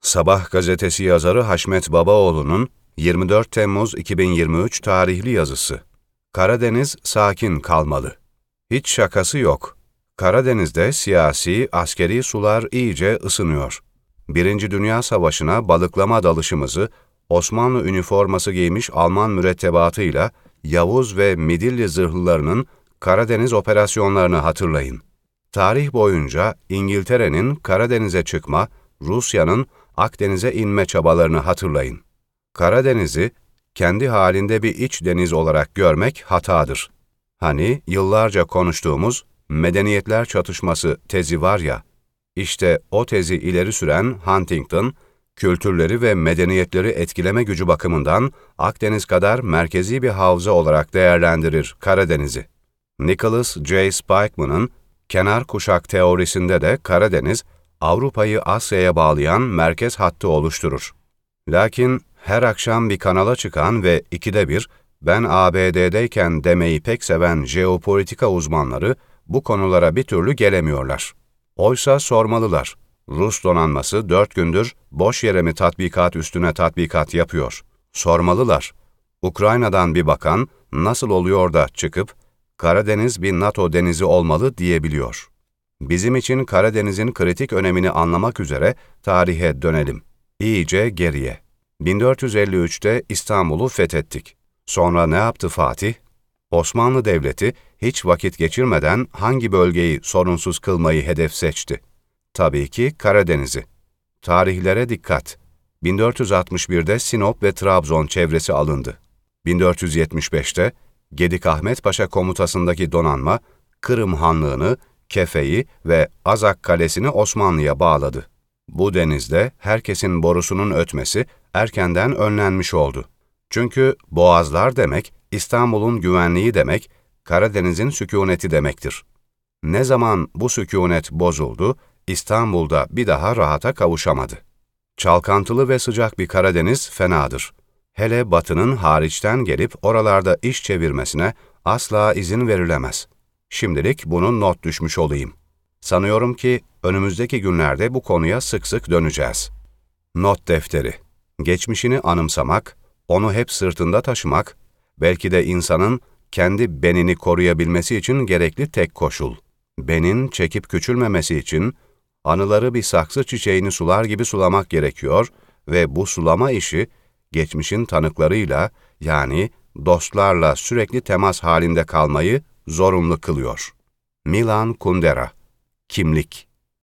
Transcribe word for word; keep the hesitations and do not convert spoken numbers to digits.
Sabah gazetesi yazarı Haşmet Babaoğlu'nun yirmi dört Temmuz iki bin yirmi üç tarihli yazısı. Karadeniz sakin kalmalı. Hiç şakası yok. Karadeniz'de siyasi, askeri sular iyice ısınıyor. Birinci Dünya Savaşı'na balıklama dalışımızı Osmanlı üniforması giymiş Alman mürettebatıyla Yavuz ve Midilli zırhlılarının Karadeniz operasyonlarını hatırlayın. Tarih boyunca İngiltere'nin Karadeniz'e çıkma, Rusya'nın Akdeniz'e inme çabalarını hatırlayın. Karadeniz'i kendi halinde bir iç deniz olarak görmek hatadır. Hani yıllarca konuştuğumuz medeniyetler çatışması tezi var ya, işte o tezi ileri süren Huntington, kültürleri ve medeniyetleri etkileme gücü bakımından Akdeniz kadar merkezi bir havza olarak değerlendirir Karadeniz'i. Nicholas J. Spikeman'ın kenar kuşak teorisinde de Karadeniz, Avrupa'yı Asya'ya bağlayan merkez hattı oluşturur. Lakin her akşam bir kanala çıkan ve ikide bir ben A B D'deyken demeyi pek seven jeopolitika uzmanları bu konulara bir türlü gelemiyorlar. Oysa sormalılar. Rus donanması dört gündür boş yere mi tatbikat üstüne tatbikat yapıyor? Sormalılar. Ukrayna'dan bir bakan nasıl oluyor da çıkıp Karadeniz bir NATO denizi olmalı diyebiliyor. Bizim için Karadeniz'in kritik önemini anlamak üzere tarihe dönelim. İyice geriye. bin dört yüz elli üçte İstanbul'u fethettik. Sonra ne yaptı Fatih? Osmanlı Devleti hiç vakit geçirmeden hangi bölgeyi sorunsuz kılmayı hedef seçti? Tabii ki Karadeniz'i. Tarihlere dikkat. bin dört yüz altmış birde Sinop ve Trabzon çevresi alındı. bin dört yüz yetmiş beşte Gedik-Ahmet Paşa komutasındaki donanma, Kırım Hanlığı'nı, Kefe'yi ve Azak Kalesi'ni Osmanlı'ya bağladı. Bu denizde herkesin borusunun ötmesi erkenden önlenmiş oldu. Çünkü boğazlar demek, İstanbul'un güvenliği demek, Karadeniz'in sükûneti demektir. Ne zaman bu sükûnet bozuldu, İstanbul'da bir daha rahata kavuşamadı. Çalkantılı ve sıcak bir Karadeniz fenadır. Hele Batı'nın hariçten gelip oralarda iş çevirmesine asla izin verilemez. Şimdilik bunu not düşmüş olayım. Sanıyorum ki önümüzdeki günlerde bu konuya sık sık döneceğiz. Not defteri. Geçmişini anımsamak, onu hep sırtında taşımak, belki de insanın kendi benini koruyabilmesi için gerekli tek koşul. Benin çekip küçülmemesi için anıları bir saksı çiçeğini sular gibi sulamak gerekiyor ve bu sulama işi geçmişin tanıklarıyla yani dostlarla sürekli temas halinde kalmayı zorunlu kılıyor. Milan Kundera. Kimlik.